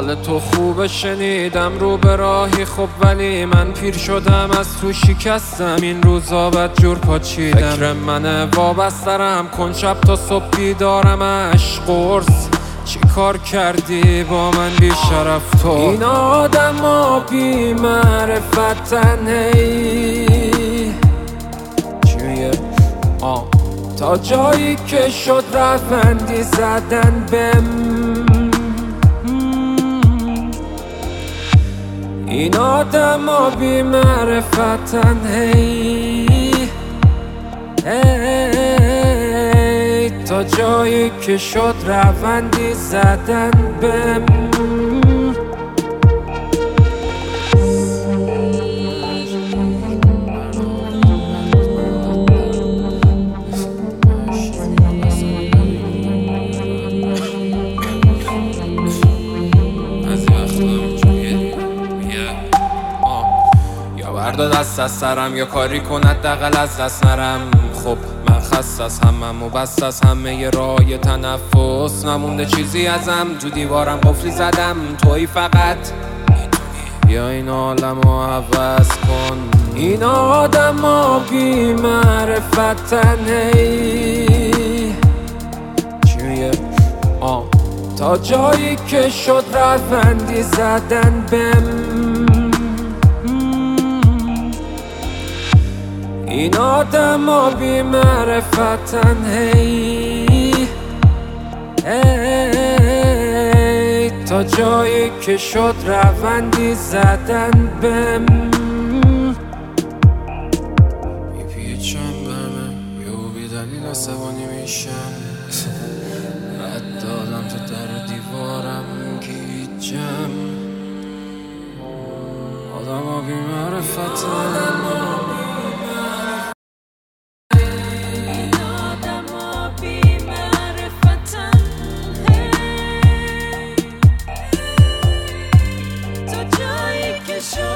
حال تو خوبه شنیدم رو به راهی خب، ولی من پیر شدم از تو شکستم. این روزا بد جور پاچیدم، فکر منه وابسترم کن شب تا صبح بیدارمش قرص. چی کار کردی با من بی شرف تو؟ این آدم ها بی معرفتن هی چیه تا جایی که شد رفندی زدن بهم. این آدم ها بی معرفتن هی تا جایی که شد روندی زدن بهم. یا بردا دست از سرم یا کاری کن حداقل از دست نرم. خب من خست از همم و بست از همه راه تنفس. نمونده چیزی ازم، تو دیوارم قفلی زدم، تویی فقط بیا این عالمو عوض کن. این آدم ها بی معرفتن هی چیه تا جایی که شد رفندی زدن بهم. این آدم ها بی معرفتن هی تا جایی که شد روندی زدن بهم. میپیچم بهمه یهو بی دلیل عصبانی میشم. رد دادم تو در دیوارم گیجم. آدم ها بی معرفتن شد